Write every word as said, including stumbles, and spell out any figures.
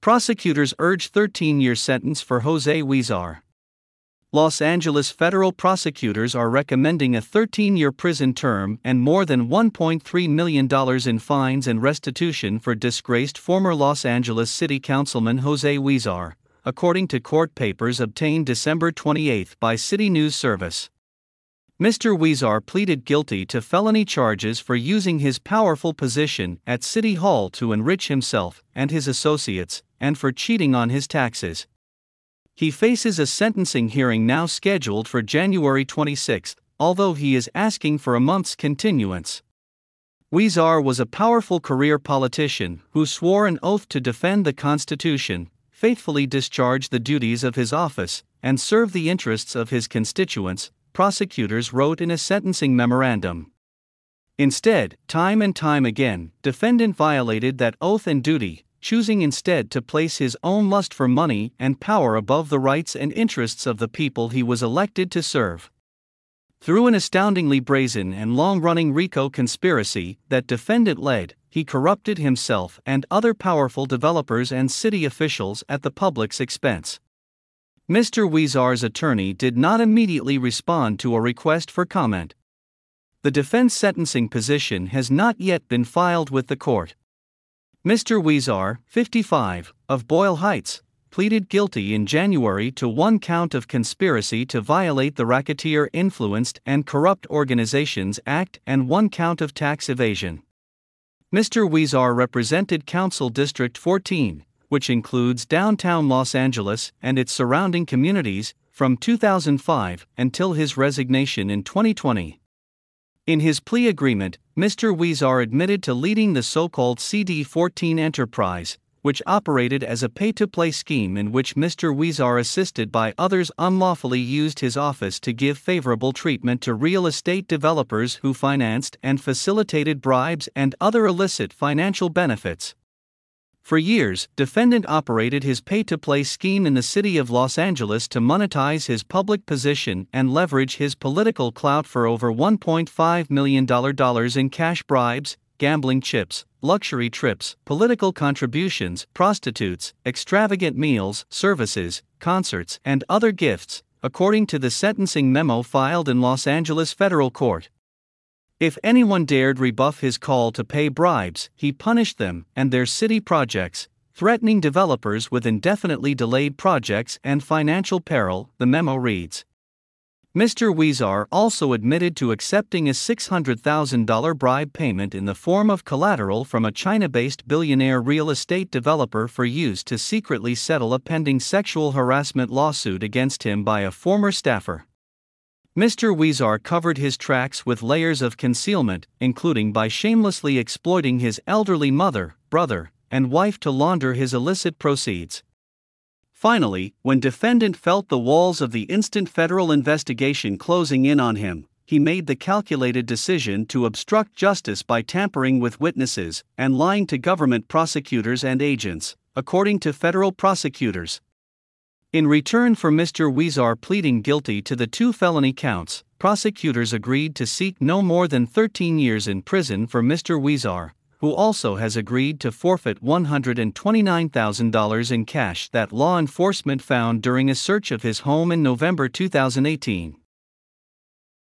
Prosecutors urge thirteen-year sentence for Jose Huizar. Los Angeles federal prosecutors are recommending a thirteen-year prison term and more than one point three million dollars in fines and restitution for disgraced former Los Angeles City Councilman Jose Huizar, according to court papers obtained December twenty-eighth by City News Service. Mister Huizar pleaded guilty to felony charges for using his powerful position at City Hall to enrich himself and his associates, and for cheating on his taxes. He faces a sentencing hearing now scheduled for January twenty-sixth, although he is asking for a month's continuance. Huizar was a powerful career politician who swore an oath to defend the Constitution, faithfully discharge the duties of his office, and serve the interests of his constituents, prosecutors wrote in a sentencing memorandum. Instead, time and time again, defendant violated that oath and duty, choosing instead to place his own lust for money and power above the rights and interests of the people he was elected to serve. Through an astoundingly brazen and long-running RICO conspiracy that defendant led, he corrupted himself and other powerful developers and city officials at the public's expense. Mister Huizar's attorney did not immediately respond to a request for comment. The defense sentencing position has not yet been filed with the court. Mister Huizar, fifty-five, of Boyle Heights, pleaded guilty in January to one count of conspiracy to violate the Racketeer Influenced and Corrupt Organizations Act and one count of tax evasion. Mister Huizar represented Council District fourteen, which includes downtown Los Angeles and its surrounding communities, from two thousand five until his resignation in twenty twenty. In his plea agreement, Mister Huizar admitted to leading the so-called C D fourteen enterprise, which operated as a pay-to-play scheme in which Mister Huizar, assisted by others, unlawfully used his office to give favorable treatment to real estate developers who financed and facilitated bribes and other illicit financial benefits. For years, defendant operated his pay-to-play scheme in the city of Los Angeles to monetize his public position and leverage his political clout for over one point five million dollars in cash bribes, gambling chips, luxury trips, political contributions, prostitutes, extravagant meals, services, concerts, and other gifts, according to the sentencing memo filed in Los Angeles federal court. If anyone dared rebuff his call to pay bribes, he punished them and their city projects, threatening developers with indefinitely delayed projects and financial peril, the memo reads. Mister Huizar also admitted to accepting a six hundred thousand dollars bribe payment in the form of collateral from a China-based billionaire real estate developer for use to secretly settle a pending sexual harassment lawsuit against him by a former staffer. Mister Huizar covered his tracks with layers of concealment, including by shamelessly exploiting his elderly mother, brother, and wife to launder his illicit proceeds. Finally, when defendant felt the walls of the instant federal investigation closing in on him, he made the calculated decision to obstruct justice by tampering with witnesses and lying to government prosecutors and agents, according to federal prosecutors. In return for Mister Huizar pleading guilty to the two felony counts, prosecutors agreed to seek no more than thirteen years in prison for Mister Huizar, who also has agreed to forfeit one hundred twenty-nine thousand dollars in cash that law enforcement found during a search of his home in November two thousand eighteen.